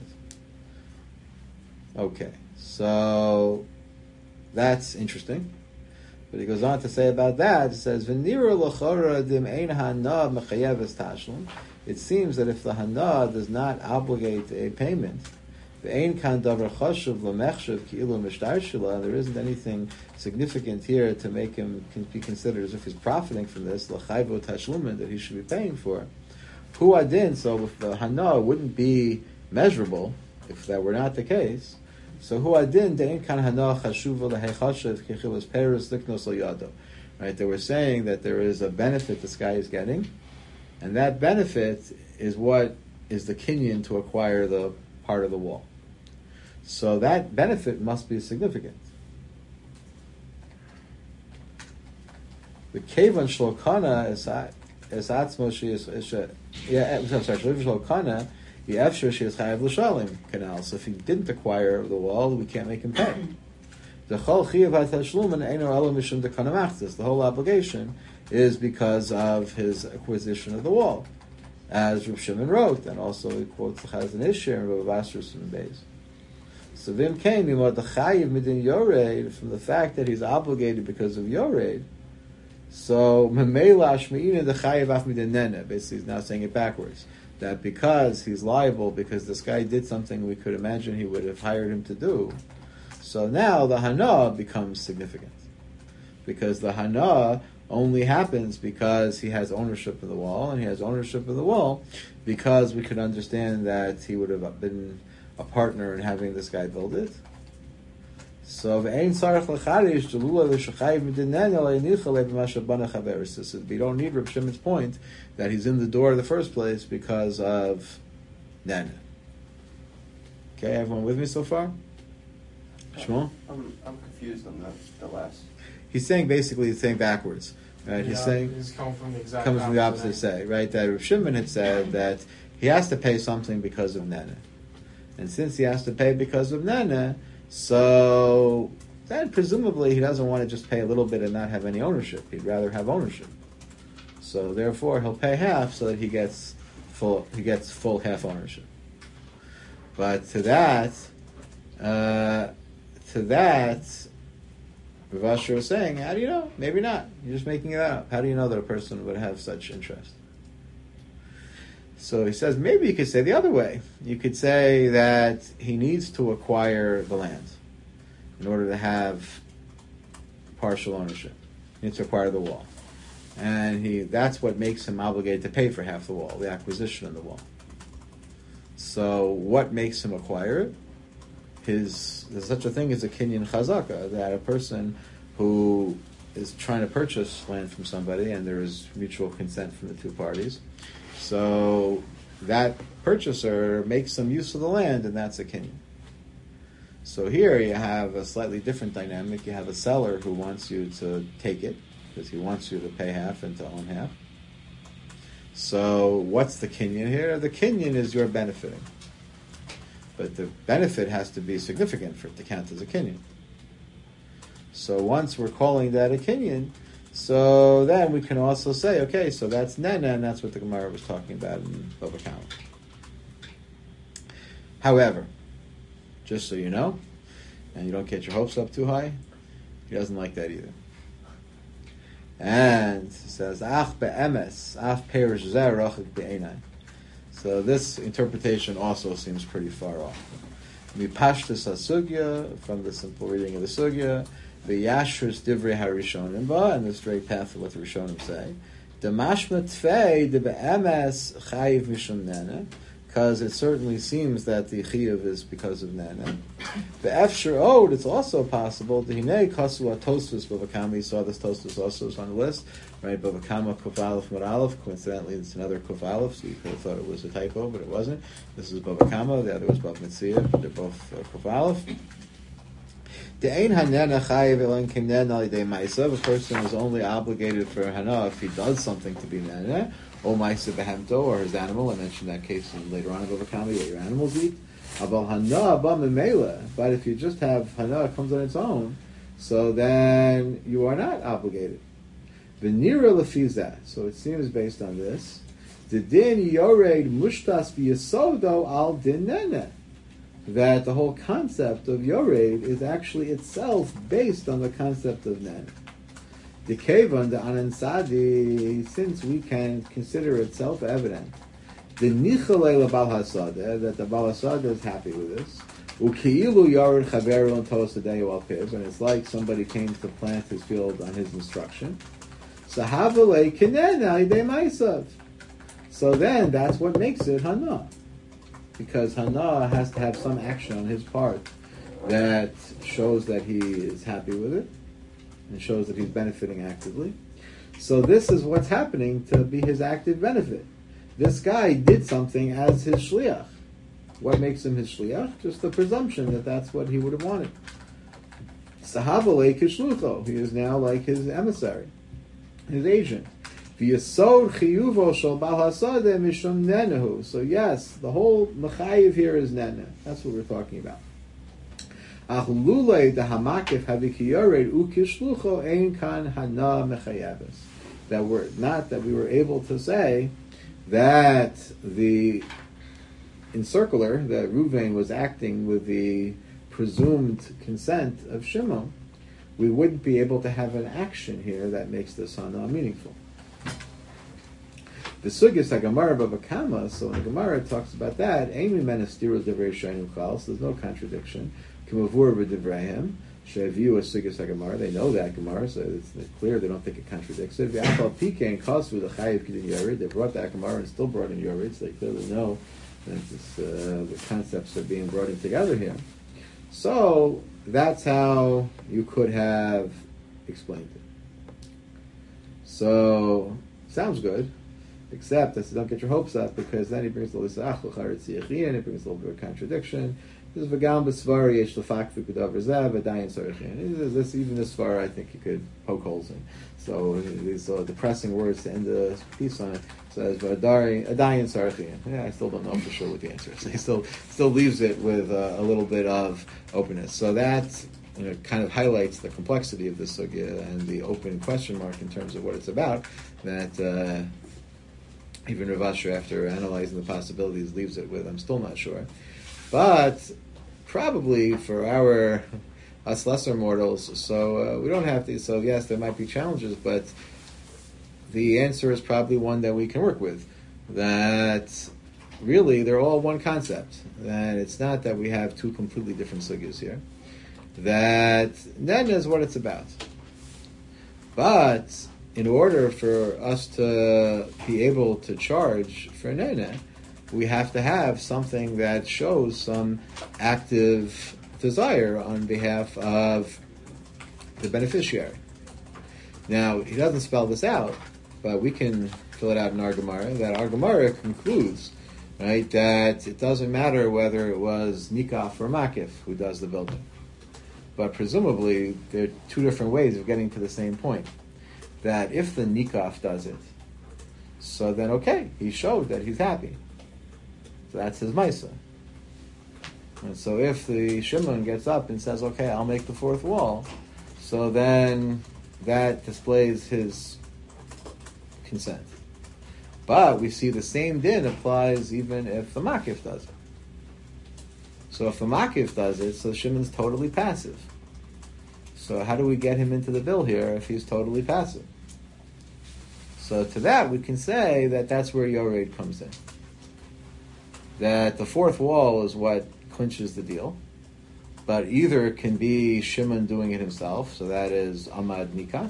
Okay, so that's interesting. But he goes on to say about that, it says, V'nira l'chora dim ein hana mechayeves tashlum. It seems that if the hana does not obligate a payment, v'ein kan davar chashuv l'mechshav ki'ilu mishtar shela, there isn't anything significant here to make him can be considered as if he's profiting from this, l'chayvo tashlumin, that he should be paying for. Hu adin, so if the hana wouldn't be measurable, if that were not the case, so hu adin de'in kan hana chashuva l'hechashav kichilas peres liknos yado. Right, they were saying that there is a benefit this guy is getting, and that benefit is what is the kinyan to acquire the part of the wall. So that benefit must be significant. The kevan shlokana is is atzmo she is yeah I'm sorry shlokana the efshir she is chayav l'shalim canal. So if he didn't acquire the wall, we can't make him pay. The chol chiyav hatashlumin eino elo mishum dekana machzis. The whole obligation is because of his acquisition of the wall, as Reb Shimon wrote, and also he quotes the Chazon Ish and Rav Ashrus and Beis. So Vim came the chayiv midin yored, from the fact that he's obligated because of yored. So memela shmeina the chayiv af midin nene. Basically, he's now saying it backwards. That because he's liable, because this guy did something we could imagine he would have hired him to do. So now the hana becomes significant, because the hana only happens because he has ownership of the wall, and he has ownership of the wall because we could understand that he would have been a partner in having this guy build it. So we don't need Reb Shimon's point that he's in the door in the first place because of Nana. Okay, everyone with me so far? Shmuel? I'm I'm confused on the the last. He's saying basically he's saying backwards, right? He's Yeah, saying he's coming from the exact comes from the opposite opposite say, right? That Rav Shimon had said that he has to pay something because of Nana, and since he has to pay because of Nana, so then presumably he doesn't want to just pay a little bit and not have any ownership. He'd rather have ownership. So therefore he'll pay half so that he gets full he gets full half ownership. But to that, uh, to that. Rav Asher was saying, how do you know? Maybe not. You're just making it up. How do you know that a person would have such interest? So he says, maybe you could say the other way. You could say that he needs to acquire the land in order to have partial ownership. He needs to acquire the wall. And he that's what makes him obligated to pay for half the wall, the acquisition of the wall. So what makes him acquire it? His, there's such a thing as a kinyan chazaka, that a person who is trying to purchase land from somebody and there is mutual consent from the two parties, so that purchaser makes some use of the land, and that's a kinyan. So here you have a slightly different dynamic. You have a seller who wants you to take it because he wants you to pay half and to own half. So what's the kinyan here? The kinyan is you're benefiting. But the benefit has to be significant for it to count as a kinyan. So once we're calling that a kinyan, so then we can also say, okay, so that's nana, and that's what the Gemara was talking about in Bava Kama. However, just so you know, and you don't get your hopes up too high, he doesn't like that either. And he says, Ach be'emes, af perish zeh rachik be'einai. So this interpretation also seems pretty far off. Mipashtus hasugya, from the simple reading of the sugya, v'yashrus divrei harishonim ba, and the straight path of what the Rishonim say. Demashma tfei de be'emes chayiv mishum nana, because it certainly seems that the chiyuv is because of nana. Be'efshir od, it's also possible. The hinei kasu atostus Bava Kama. You saw this tostus also is on the list, right? Bava Kama kuf aleph mud aleph. Coincidentally, it's another kuf aleph, so you could have thought it was a typo, but it wasn't. This is Bava Kama. The other was Bava Metzia, but they're both uh, kuf aleph. De'ein hanena chayiv elan kim nena lidei ma'isa. A person is only obligated for hana if he does something to be nena. O ma'isa behemto, or his animal. I mentioned that case in, later on in Bava Kama, what your animals eat. Abal hana ba memela. But if you just have hana comes on its own, so then you are not obligated. V'nira lefizah. So it seems based on this. The din yored mushtas b'yasodo al din nene. That the whole concept of yored is actually itself based on the concept of nene. The kevan the anansadi, since we can consider it self-evident, the nichalei lebal hasada, that the bal hasada is happy with this. Ukiilu yared chaveru and tosadeyu al piv, and it's like somebody came to plant his field on his instruction. Sahavalei kinena idei maisav. So then that's what makes it hana, because hana has to have some action on his part that shows that he is happy with it and shows that he's benefiting actively. So this is what's happening to be his active benefit. This guy did something as his shliach. What makes him his shliach? Just the presumption that that's what he would have wanted. Sahavalei kishlucho. He is now like his emissary, his agent. V'yasod chiyuvo shel bal hasadeh mishum nenahu. So yes, the whole mechayiv here is nena. That's what we're talking about. Ach lulei dehamakif havikiyored ukishlucho ein kan hana mechayavus. That we're not that we were able to say that the encircler, that Ruvain was acting with the presumed consent of Shimon, we wouldn't be able to have an action here that makes this hana meaningful. The sugis haGemara bava kama, so when the Gemara talks about that, Amy menestiru divrei shaynu chal, so there's no contradiction. Kimavur v'divrayim, sheviu a sugis haGemara, they know that Gemara, so it's clear they don't think it contradicts it. V'afal pikein kasu the chayiv kidin yored, they brought that Gemara and still brought in yored, so they clearly know that this, uh, the concepts are being brought in together here. So that's how you could have explained it. So sounds good. Except, I said, don't get your hopes up, because then he brings the list of Achlucharitziachin, it brings a little bit of contradiction. This is Vagam B'Svar, Yesh L'Fak V'Kudav Rezav, Adayin Sarachin. This, even this far, I think you could poke holes in. So these are depressing words to end the piece on. It says Adayin Sarachin. Yeah, I still don't know for sure what the answer is. He still still leaves it with uh, a little bit of openness. So that, you know, kind of highlights the complexity of this sugya and the open question mark in terms of what it's about. That. Uh, Even Rav Asher, after analyzing the possibilities, leaves it with, I'm still not sure. But probably for our, us lesser mortals, so uh, we don't have to, so yes, there might be challenges, but the answer is probably one that we can work with. That really, they're all one concept. That it's not that we have two completely different sugyas here. That then is what it's about. But in order for us to be able to charge for nene, we have to have something that shows some active desire on behalf of the beneficiary. Now, he doesn't spell this out, but we can fill it out in our Gemara, that our Gemara concludes, right, that it doesn't matter whether it was Nikaf or Makif who does the building. But presumably, there are two different ways of getting to the same point. That if the Nikaf does it, so then okay, he showed that he's happy. So that's his Maisa. And so if the Shimon gets up and says, okay, I'll make the fourth wall, so then that displays his consent. But we see the same din applies even if the Makif does it. So if the Makif does it, so Shimon's totally passive. So how do we get him into the bill here if he's totally passive? So to that we can say that that's where Yored comes in. That the fourth wall is what clinches the deal. But either it can be Shimon doing it himself, so that is Amad Nikaf.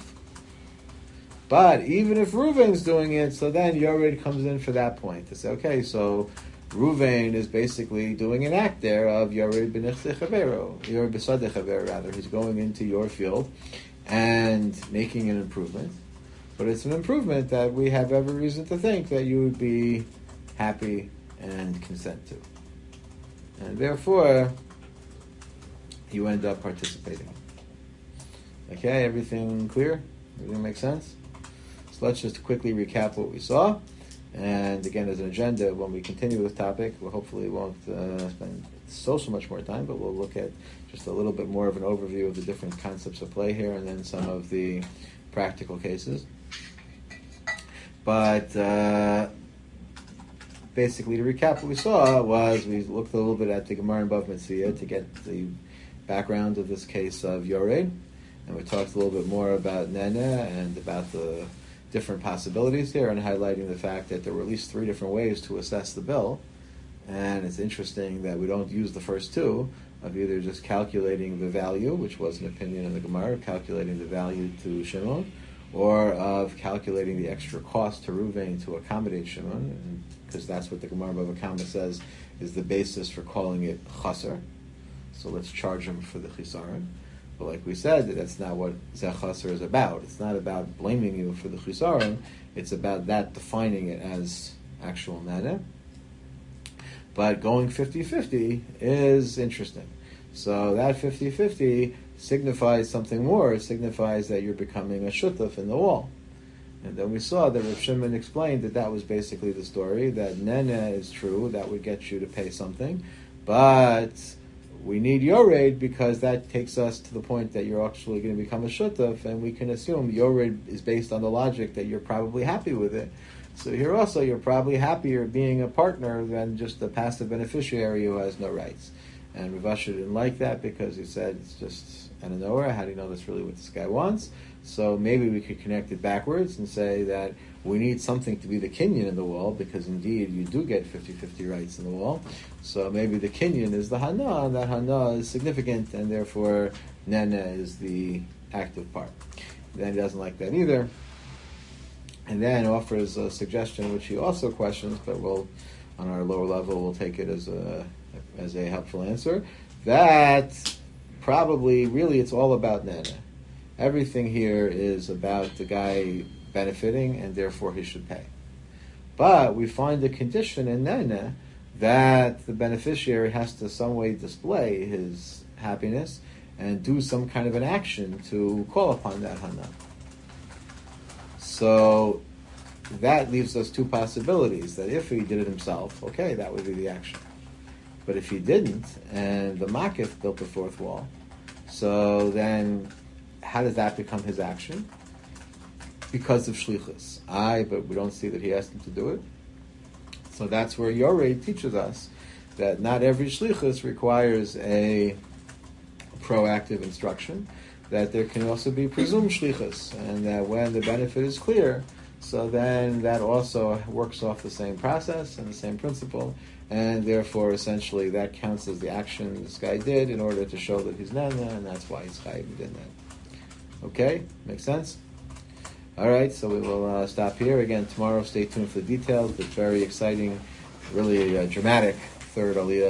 But even if Ruvain's doing it, so then Yored comes in for that point. To say, okay, so Ruvain is basically doing an act there of Yored B'Nechse Chavero, Yored B'Sadeh Chavero rather. He's going into your field and making an improvement. But it's an improvement that we have every reason to think that you would be happy and consent to. And therefore, you end up participating. Okay, everything clear? Everything makes sense? So let's just quickly recap what we saw. And again, as an agenda, when we continue with this topic, we hopefully won't uh, spend so, so much more time, but we'll look at just a little bit more of an overview of the different concepts at play here and then some of the practical cases. But uh, basically, to recap what we saw was we looked a little bit at the Gemara and Bav Metzia to get the background of this case of Yored. and we talked a little bit more about Nana and about the different possibilities here, and highlighting the fact that there were at least three different ways to assess the bill. And it's interesting that we don't use the first two, of either just calculating the value, which was an opinion in the Gemara, calculating the value to Shimon, or of calculating the extra cost to Ruvain to accommodate Shimon, because that's what the Gemara Bava Kama says is the basis for calling it chaser. So let's charge him for the chisaron. But like we said, that's not what Zeh Chaser is about. It's not about blaming you for the chisaron. It's about that defining it as actual nana. But going fifty-fifty is interesting. So that fifty-fifty signifies something more. It signifies that you're becoming a shutaf in the wall. And then we saw that Rav Shimon explained that that was basically the story, that nana is true, that would get you to pay something, but we need yored because that takes us to the point that you're actually going to become a shutaf, and we can assume yored is based on the logic that you're probably happy with it. So here also you're probably happier being a partner than just a passive beneficiary who has no rights. And Rav Asher didn't like that because he said it's just out of nowhere. How do you know that's really what this guy wants? So maybe we could connect it backwards and say that we need something to be the kinyan in the wall, because indeed you do get fifty-fifty rights in the wall. So maybe the kinyan is the hana, and that hana is significant, and therefore nana is the active part. Then he doesn't like that either. And then offers a suggestion which he also questions, but we'll, on our lower level, we'll take it as a as a helpful answer, that probably, really, it's all about nana. Everything here is about the guy benefiting, and therefore he should pay. But we find a condition in nana that the beneficiary has to some way display his happiness and do some kind of an action to call upon that hana. So that leaves us two possibilities, that if he did it himself, okay, that would be the action. But if he didn't, and the makif built the fourth wall, so then how does that become his action? Because of shlichus. Aye, but we don't see that he asked him to do it. So that's where Yored teaches us that not every shlichus requires a proactive instruction, that there can also be presumed shlichus, and that when the benefit is clear, so then that also works off the same process and the same principle, and therefore essentially that counts as the action this guy did in order to show that he's nana, and that's why he's chayiv did that. Okay? Makes sense? Alright, so we will uh, stop here. Again, tomorrow stay tuned for the details. It's very exciting, really uh, dramatic third aliyah.